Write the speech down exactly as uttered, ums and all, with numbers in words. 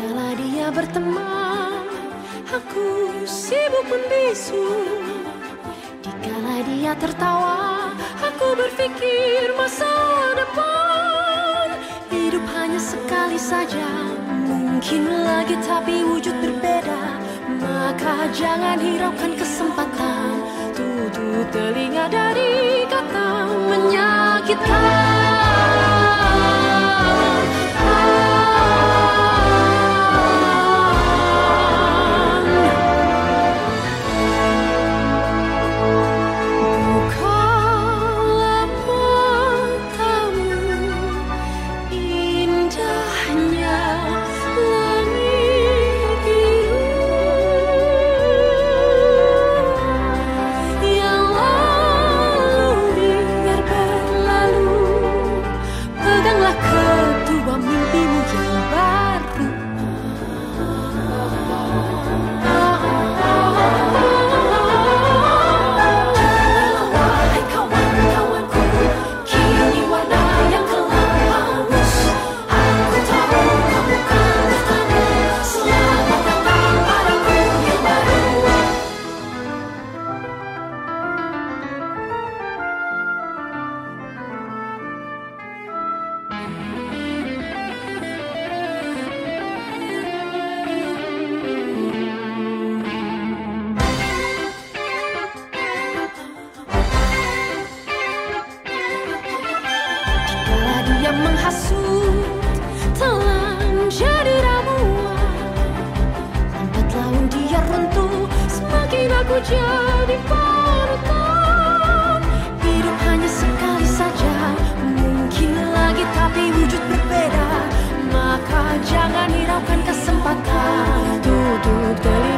Dikala dia berteman, aku sibuk membisu. Dikala dia tertawa, aku berpikir masa depan. Hidup hanya sekali saja, mungkin lagi tapi wujud berbeda. Maka jangan hiraukan kesempatan, tutup telinga dari kata menyakitkan. Bukalah matamu, indahnya langit biru yang lalu biar berlalu. Peganglah kedua mimpimu yang baru. Wahai kawan-kawanku, kini warna yang gelap hangus. Aku tahu kamu kan bertanya, selamat datang padaku yang baru. Dikala dia menghasut, telan jadi ramuan. Lambat laun dia runtuh, semakin aku jadi panutan. Hidup hanya sekali saja, mungkin lagi tapi wujud berbeda. Maka jangan hiraukan kesempatan, tutup telinga